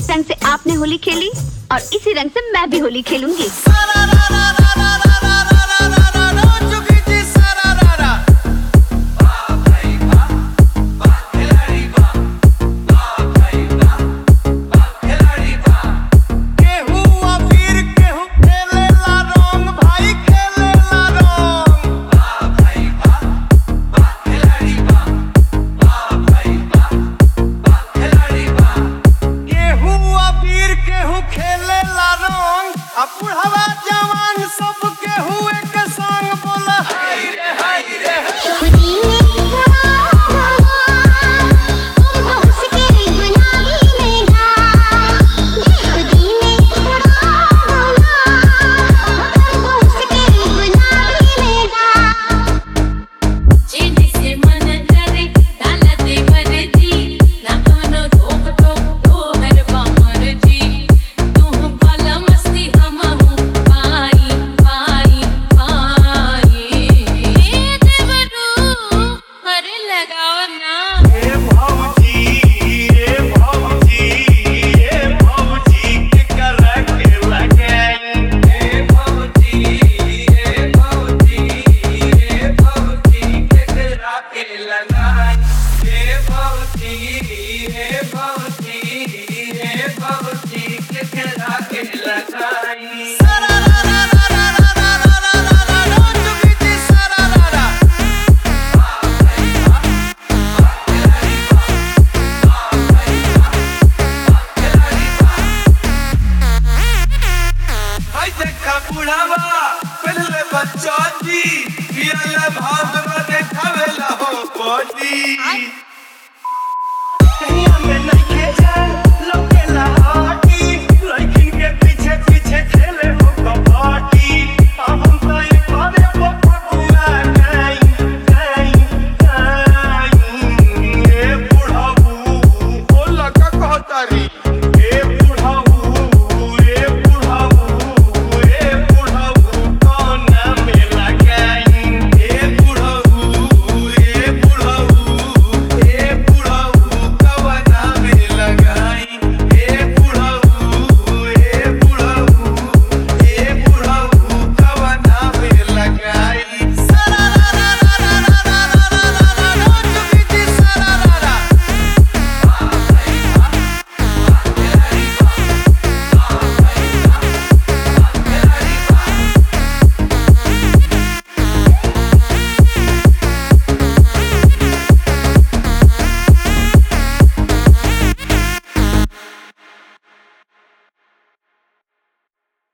रंग से आपने होली खेली और इसी रंग से मैं भी होली खेलूंगी। बुढ़वा जवान सब के हुए के संग बोला हाय रे हाय रे। बुढ़ावा पहले बच्चा जी भाग में देखावेला हो पोती।